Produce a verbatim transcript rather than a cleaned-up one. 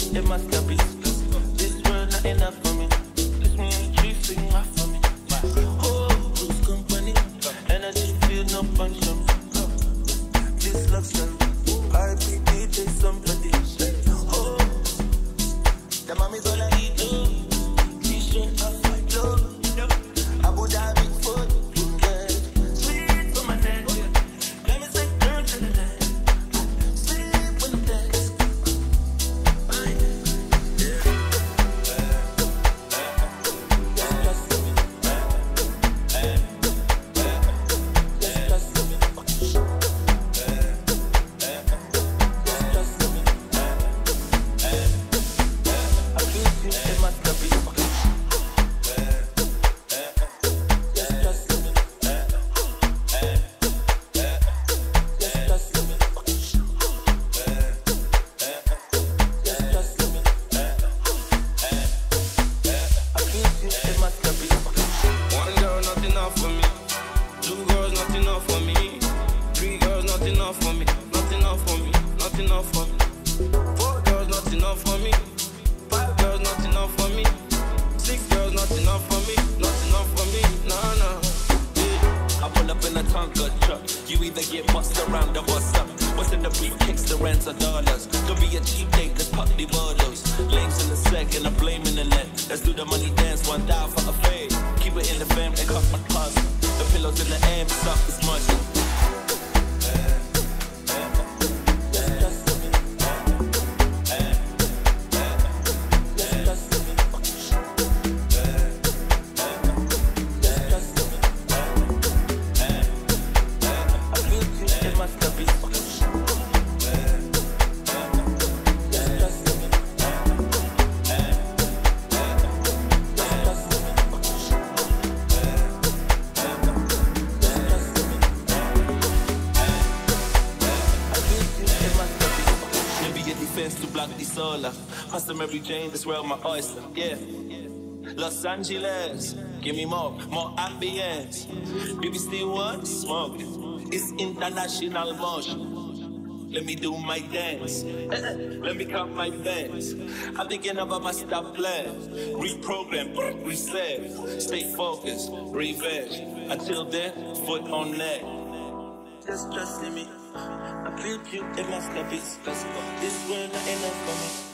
you, it must have been. This world not enough for me. This me and the chief sing off for me. Oh, who's company? Energy feel no punch on me. This love story. R P D J somebody. Oh, the mommy's all I need to. T-shirt off my clothes. Abu Dhabi food. Sweet for my neck. Let me say girl to the neck. Sleep with the desk. Mary Jane, this world my oyster, yeah. Los Angeles, give me more, more ambience. Baby still want smoke. It's international motion. Let me do my dance. Let me count my bands. I'm thinking about my stop plan. Reprogram, reset. Stay focused, revenge. Until then, foot on neck. Just trust in me. I feel you, it must have been. Let's go. This world not enough for me.